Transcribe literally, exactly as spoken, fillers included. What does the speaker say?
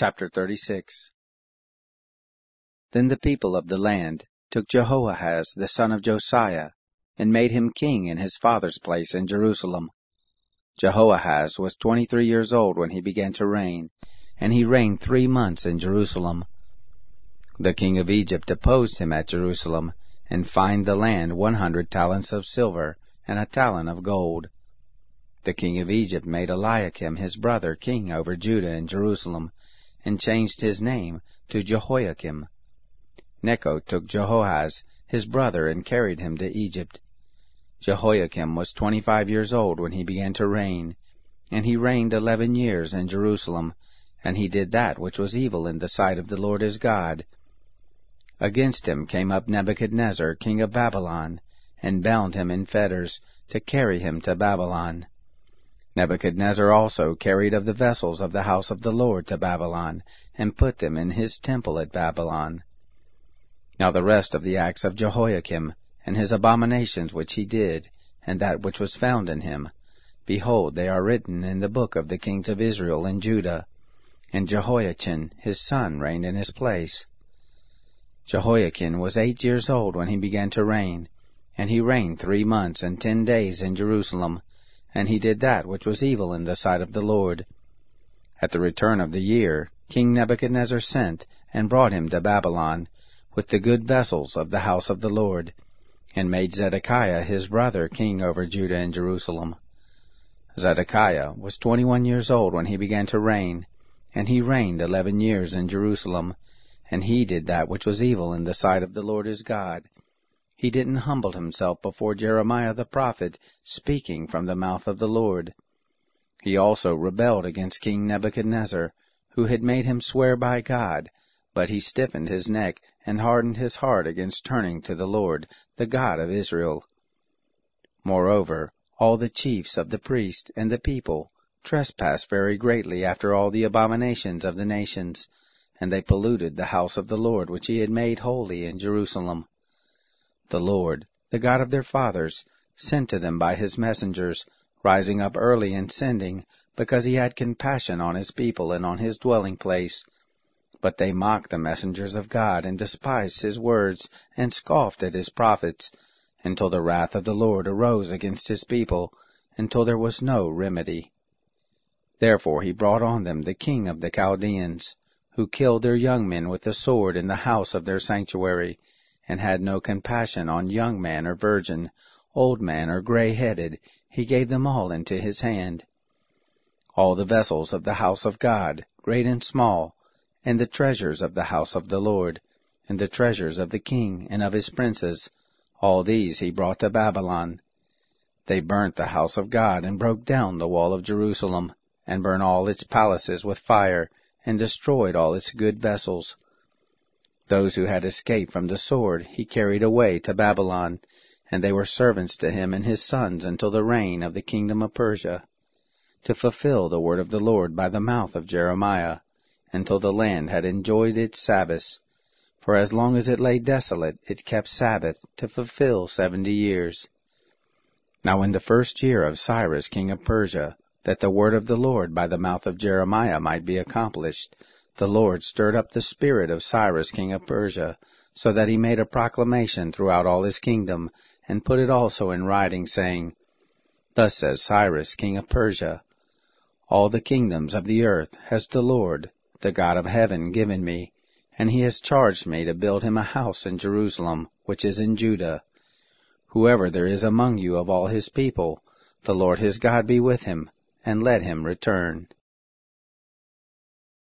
Chapter thirty-six. Then the people of the land took Jehoahaz the son of Josiah, and made him king in his father's place in Jerusalem. Jehoahaz was twenty-three years old when he began to reign, and he reigned three months in Jerusalem. The king of Egypt opposed him at Jerusalem, and fined the land one hundred talents of silver, and a talent of gold. The king of Egypt made Eliakim his brother king over Judah and Jerusalem, and changed his name to Jehoiakim. Necho took Jehoahaz his brother and carried him to Egypt. Jehoiakim was twenty-five years old when he began to reign, and he reigned eleven years in Jerusalem, and he did that which was evil in the sight of the Lord his God. Against him came up Nebuchadnezzar king of Babylon, and bound him in fetters, to carry him to Babylon. Nebuchadnezzar also carried of the vessels of the house of the Lord to Babylon, and put them in his temple at Babylon. Now the rest of the acts of Jehoiakim, and his abominations which he did, and that which was found in him, behold, they are written in the book of the kings of Israel and Judah. And Jehoiachin his son reigned in his place. Jehoiachin was eight years old when he began to reign, and he reigned three months and ten days in Jerusalem, and he did that which was evil in the sight of the Lord. At the return of the year, King Nebuchadnezzar sent, and brought him to Babylon, with the good vessels of the house of the Lord, and made Zedekiah his brother king over Judah and Jerusalem. Zedekiah was twenty-one years old when he began to reign, and he reigned eleven years in Jerusalem, and he did that which was evil in the sight of the Lord his God. He didn't humble himself before Jeremiah the prophet, speaking from the mouth of the Lord. He also rebelled against King Nebuchadnezzar, who had made him swear by God, but he stiffened his neck and hardened his heart against turning to the Lord, the God of Israel. Moreover, all the chiefs of the priests and the people trespassed very greatly after all the abominations of the nations, and they polluted the house of the Lord which he had made holy in Jerusalem. The Lord, the God of their fathers, sent to them by his messengers, rising up early and sending, because he had compassion on his people and on his dwelling place. But they mocked the messengers of God, and despised his words, and scoffed at his prophets, until the wrath of the Lord arose against his people, until there was no remedy. Therefore he brought on them the king of the Chaldeans, who killed their young men with the sword in the house of their sanctuary, and had no compassion on young man or virgin, old man or gray-headed. He gave them all into his hand. All the vessels of the house of God, great and small, and the treasures of the house of the Lord, and the treasures of the king and of his princes, all these he brought to Babylon. They burnt the house of God, and broke down the wall of Jerusalem, and burned all its palaces with fire, and destroyed all its good vessels. Those who had escaped from the sword he carried away to Babylon, and they were servants to him and his sons until the reign of the kingdom of Persia, to fulfill the word of the Lord by the mouth of Jeremiah, until the land had enjoyed its Sabbaths. For as long as it lay desolate, it kept Sabbath to fulfill seventy years. Now in the first year of Cyrus king of Persia, that the word of the Lord by the mouth of Jeremiah might be accomplished, the Lord stirred up the spirit of Cyrus king of Persia, so that he made a proclamation throughout all his kingdom, and put it also in writing, saying, Thus says Cyrus king of Persia, All the kingdoms of the earth has the Lord, the God of heaven, given me, and he has charged me to build him a house in Jerusalem, which is in Judah. Whoever there is among you of all his people, the Lord his God be with him, and let him return.